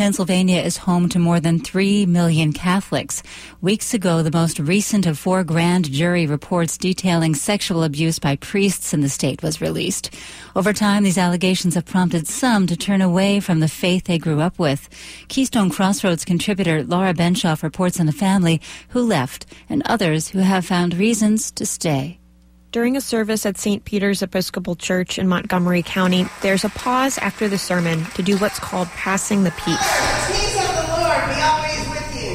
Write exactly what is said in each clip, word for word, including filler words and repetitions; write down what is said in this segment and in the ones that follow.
Pennsylvania is home to more than three million Catholics. Weeks ago, the most recent of four grand jury reports detailing sexual abuse by priests in the state was released. Over time, these allegations have prompted some to turn away from the faith they grew up with. Keystone Crossroads contributor Laura Benshoff reports on a family who left and others who have found reasons to stay. During a service at Saint Peter's Episcopal Church in Montgomery County, there's a pause after the sermon to do what's called passing the peace. Peace of the Lord be always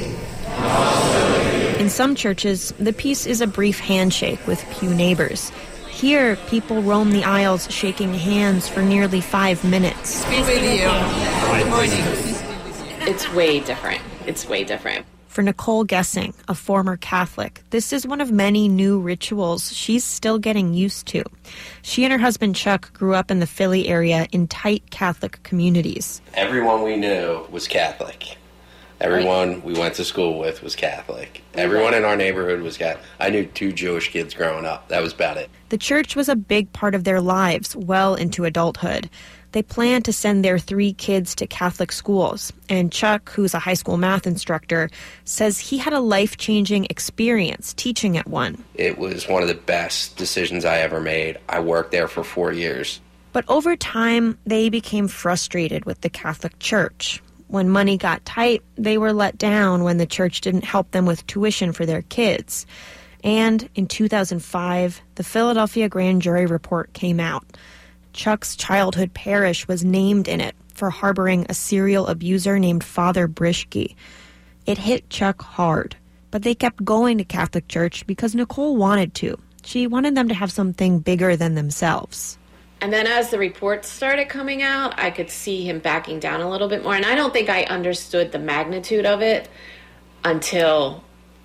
with you. In some churches, the peace is a brief handshake with pew neighbors. Here, people roam the aisles shaking hands for nearly five minutes. Peace with you. Good morning. It's way different. It's way different. For Nicole Gessing, a former Catholic, this is one of many new rituals she's still getting used to. She and her husband Chuck grew up in the Philly area in tight Catholic communities. Everyone we knew was Catholic. Everyone we went to school with was Catholic. Everyone in our neighborhood was Catholic. I knew two Jewish kids growing up. That was about it. The church was a big part of their lives well into adulthood. They planned to send their three kids to Catholic schools, and Chuck, who's a high school math instructor, says he had a life-changing experience teaching at one. It was one of the best decisions I ever made. I worked there for four years. But over time, they became frustrated with the Catholic Church. When money got tight, they were let down when the church didn't help them with tuition for their kids. And in two thousand five, the Philadelphia grand jury report came out. Chuck's childhood parish was named in it for harboring a serial abuser named Father Brischke. It hit Chuck hard, but they kept going to Catholic Church because Nicole wanted to. She wanted them to have something bigger than themselves. And then as the reports started coming out, I could see him backing down a little bit more. And I don't think I understood the magnitude of it until,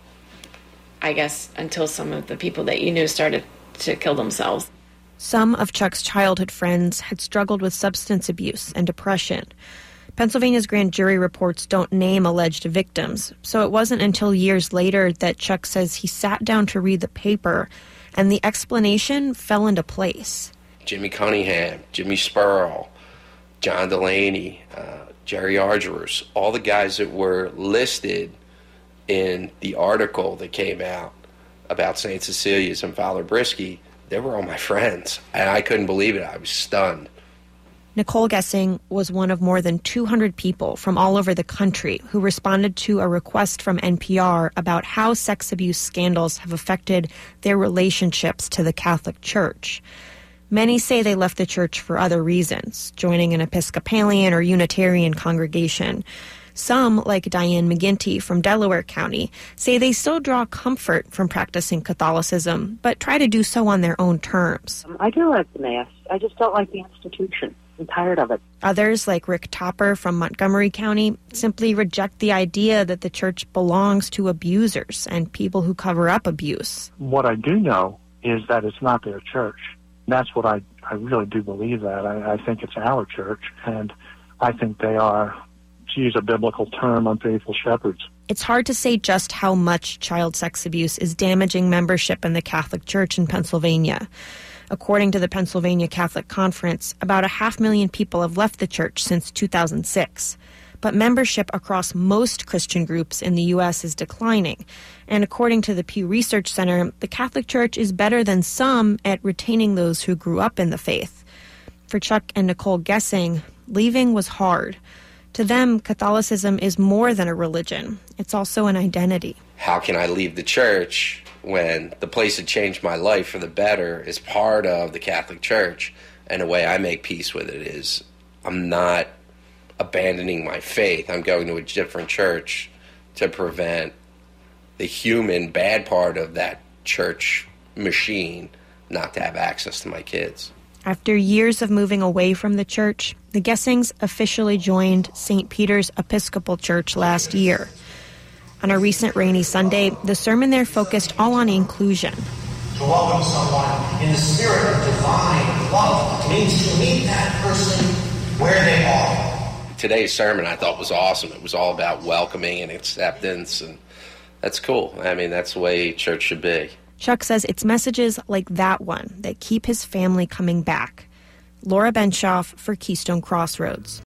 I guess, until some of the people that you knew started to kill themselves. Some of Chuck's childhood friends had struggled with substance abuse and depression. Pennsylvania's grand jury reports don't name alleged victims, so it wasn't until years later that Chuck says he sat down to read the paper, and the explanation fell into place. Jimmy Cunningham, Jimmy Spurl, John Delaney, uh, Jerry Argyros, all the guys that were listed in the article that came out about Saint Cecilia's and Father Brischke, they were all my friends, and I couldn't believe it. I was stunned. Nicole Gessing was one of more than two hundred people from all over the country who responded to a request from N P R about how sex abuse scandals have affected their relationships to the Catholic Church. Many say they left the church for other reasons, joining an Episcopalian or Unitarian congregation. Some, like Diane McGinty from Delaware County, say they still draw comfort from practicing Catholicism, but try to do so on their own terms. I do like the Mass. I just don't like the institution. I'm tired of it. Others, like Rick Topper from Montgomery County, simply reject the idea that the church belongs to abusers and people who cover up abuse. What I do know is that it's not their church. That's what I, I really do believe that. I, I think it's our church, and I think they are, to use a biblical term, unfaithful shepherds. It's hard to say just how much child sex abuse is damaging membership in the Catholic Church in Pennsylvania. According to the Pennsylvania Catholic Conference, about a half million people have left the church since two thousand six. But membership across most Christian groups in the U S is declining. And according to the Pew Research Center, the Catholic Church is better than some at retaining those who grew up in the faith. For Chuck and Nicole Gessing, leaving was hard. To them, Catholicism is more than a religion. It's also an identity. How can I leave the church when the place that changed my life for the better is part of the Catholic Church? And the way I make peace with it is I'm not abandoning my faith. I'm going to a different church to prevent the human bad part of that church machine not to have access to my kids. After years of moving away from the church, the Gessings officially joined Saint Peter's Episcopal Church last year. On a recent rainy Sunday, the sermon there focused all on inclusion. To welcome someone in the spirit of divine love means to meet that person where they are. Today's sermon I thought was awesome. It was all about welcoming and acceptance, and that's cool. I mean, that's the way church should be. Chuck says it's messages like that one that keep his family coming back. Laura Benshoff for Keystone Crossroads.